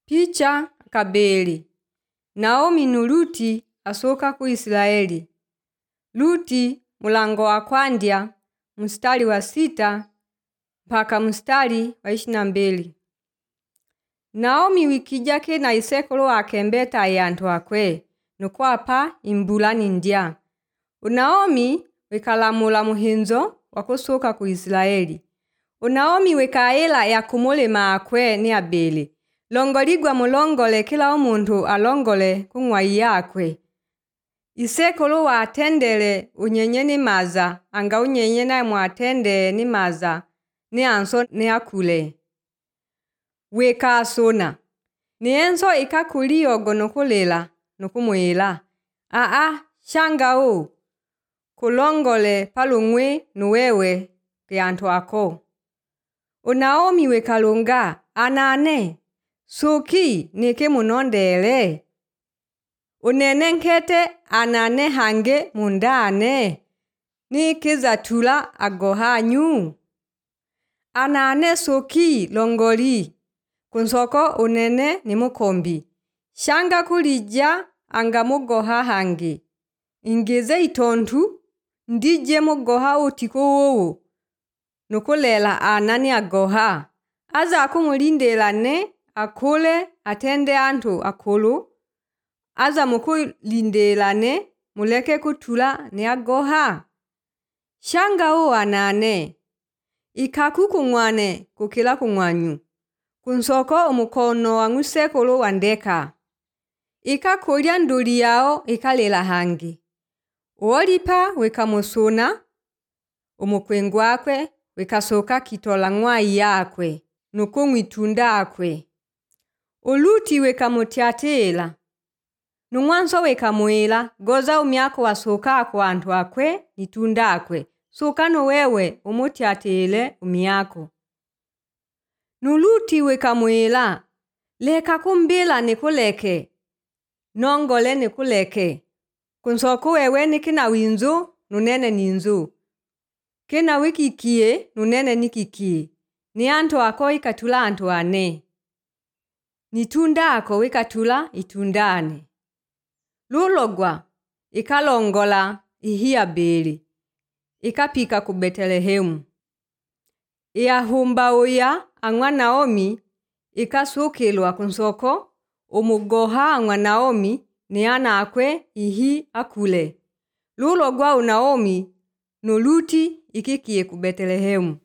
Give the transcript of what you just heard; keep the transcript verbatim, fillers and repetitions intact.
Picha kabeli. Naomi nu Luti asoka ku Israeli. Luti mulango wa kwandya mstari wa sita mpaka mstari wa ishirini na mbili. Naomi wikijake na isekolo akembeta yantu akwe nukwapa imbulani ndya. Unaomi wikalamula muhinzo wakusoka ku Israeli. Unaomi wikaela ya kumulema akwe ni abeli. Longoligwa mulongole kila omuntu alongole kung'wai yakwe. Isekolo watendele unyenye ni maza, anga unyenye na mwatende ni maza, ni anso ni akule. Weka asona. Ni enso ikakuliogo nukulela, nukumuela. Aa, shanga u. Kulongole palungwe nuwewe kianto ako. Unaomi wekalunga, anane. Suki nike munondele. Unene nkete anane hange mundane. Nike zatula agohanyu. Anane suki longoli. Kunsoko unene ni mukombi. Shanga kulija anga mugoha hange. Ingeze itontu ndije mugoha utiko wowo. Nukulela anani agoha. Aza akumulindelane. Akule atende antu akulu. Aza mukulindelane muleke kutula ni agoha. Shanga u anane. Ikaku kungwane kukila kungwanyu. Kunsoko umukono wangusekolo wandeka. Ikakulya nduli yao ikalela hangi. Uolipa wekamusuna. Umukwengwakwe wekasoka kitola ng'wai yakwe. Nukungwitunda akwe. Uluti wekamutiatela. Nungwanso wekamuela goza umyako wasoka kwa antu akwe nitunda akwe. Sokano wewe umutiatele umyako. Nuluti wekamuela. Leka kumbila nikuleke. Nongole nikuleke. Kunsoko wewe nikina winzu nunene ninzu. Kena wikikie nunene nikikie. Ni anto ako ikatula anto ane. Nitunda ako wikatula itundane. Lulogwa, ikalongola ihia beli. Ikapika ku Betelehemu. Iahumba uya angwa Naomi ikasukilwa kunsoko umugoha angwa Naomi ni ana akwe ihi akule. Lulogwa unaomi nuluti ikikie ku Betelehemu.